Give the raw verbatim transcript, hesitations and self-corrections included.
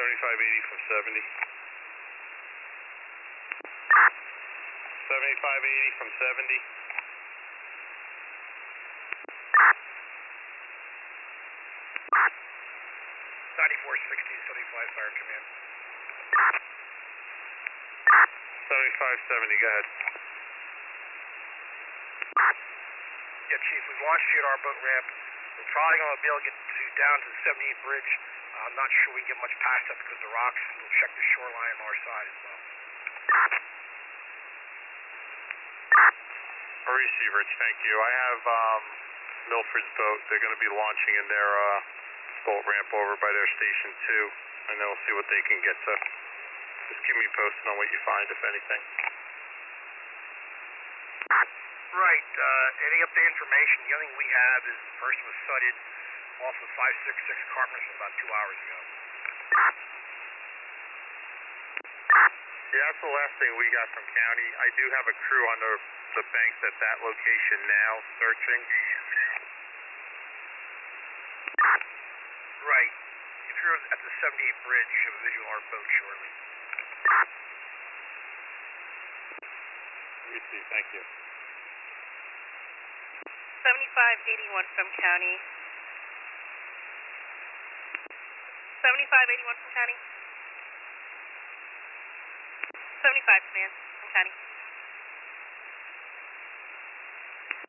seventy-five eighty from seventy. seventy-five eighty from seventy. ninety-four sixty, seventy-five Fire Command. seventy-five seventy, go ahead. Yeah, Chief, we've launched you at our boat ramp. We're probably going to be able to get to down to the seventy-eighth bridge. Uh, I'm not sure we can get much past that because of the rocks. We'll check the shoreline on our side as well. Receive, Rich, thank you. I have um, Milford's boat. They're going to be launching in their uh, boat ramp over by their station two, and then we'll see what they can get to. Just keep me posted on what you find, if anything. Right. Uh, any update information? The only thing we have is the person was sighted off of five six six Carpenter about two hours ago. Yeah, that's the last thing we got from county. I do have a crew on the, the banks at that location now searching. Right. If you're at the seventy-eighth bridge, you should have a visual on our boat shortly. Receive, thank you. seventy-five eighty-one from county. seventy-five eighty-one from county. seventy-five command from county.